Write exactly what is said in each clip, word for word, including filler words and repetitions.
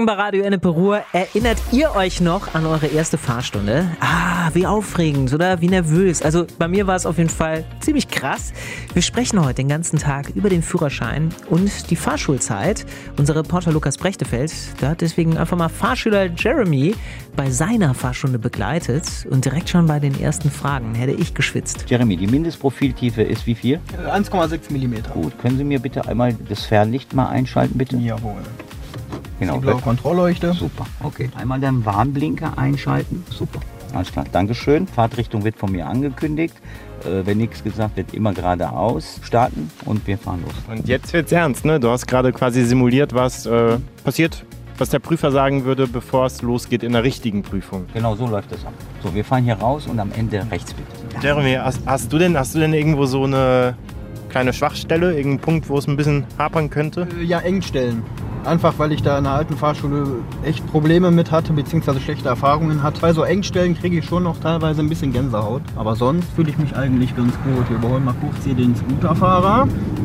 Morgen bei Radio Ennepe Ruhr. Erinnert ihr euch noch an eure erste Fahrstunde? Ah, wie aufregend oder wie nervös. Also bei mir war es auf jeden Fall ziemlich krass. Wir sprechen heute den ganzen Tag über den Führerschein und die Fahrschulzeit. Unser Reporter Lukas Brechtefeld, der hat deswegen einfach mal Fahrschüler Jeremy bei seiner Fahrstunde begleitet. Und direkt schon bei den ersten Fragen hätte ich geschwitzt. Jeremy, die Mindestprofiltiefe ist wie viel? eins Komma sechs Millimeter. Gut, können Sie mir bitte einmal das Fernlicht mal einschalten, bitte? Jawohl. Genau. Die blaue Kontrollleuchte. Super, okay. Einmal den Warnblinker einschalten. Super, alles klar. Dankeschön. Fahrtrichtung wird von mir angekündigt. Äh, wenn nichts gesagt wird, immer geradeaus starten und wir fahren los. Und jetzt wird's ernst, ne? Du hast gerade quasi simuliert, was äh, passiert, was der Prüfer sagen würde, bevor es losgeht in der richtigen Prüfung. Genau, so läuft das ab. So, wir fahren hier raus und am Ende rechts bitte. Jeremy, hast, hast, du denn, hast du denn irgendwo so eine kleine Schwachstelle, irgendeinen Punkt, wo es ein bisschen hapern könnte? Äh, Ja, Engstellen. Einfach, weil ich da in der alten Fahrschule echt Probleme mit hatte, beziehungsweise schlechte Erfahrungen hatte. Bei so Engstellen kriege ich schon noch teilweise ein bisschen Gänsehaut. Aber sonst fühle ich mich eigentlich ganz gut. Wir überholen mal kurz hier den Scooterfahrer.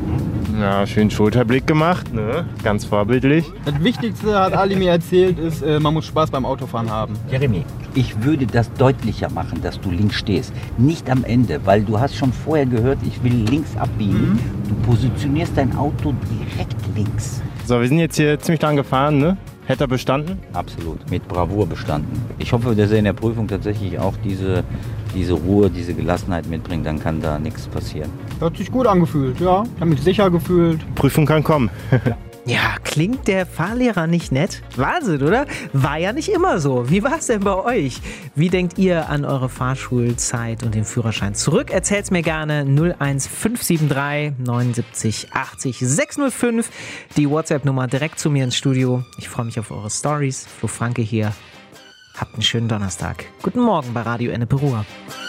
Ja, schön Schulterblick gemacht, ne? Ganz vorbildlich. Das Wichtigste, hat Ali mir erzählt, ist, äh, man muss Spaß beim Autofahren haben. Jeremy, ich würde das deutlicher machen, dass du links stehst. Nicht am Ende, weil du hast schon vorher gehört, ich will links abbiegen. Mhm. Du positionierst dein Auto direkt links. So, wir sind jetzt hier ziemlich lang gefahren, ne? Hätte er bestanden? Absolut, mit Bravour bestanden. Ich hoffe, dass er in der Prüfung tatsächlich auch diese, diese Ruhe, diese Gelassenheit mitbringt, dann kann da nichts passieren. Hat sich gut angefühlt, ja. Ich habe mich sicher gefühlt. Prüfung kann kommen. Ja, klingt der Fahrlehrer nicht nett? Wahnsinn, oder? War ja nicht immer so. Wie war es denn bei euch? Wie denkt ihr an eure Fahrschulzeit und den Führerschein zurück? Erzählt's mir gerne null eins fünf sieben drei neunundsiebzig achtzig sechs null fünf. Die WhatsApp-Nummer direkt zu mir ins Studio. Ich freue mich auf eure Stories. Flo Franke hier. Habt einen schönen Donnerstag. Guten Morgen bei Radio Ennepe Ruhr.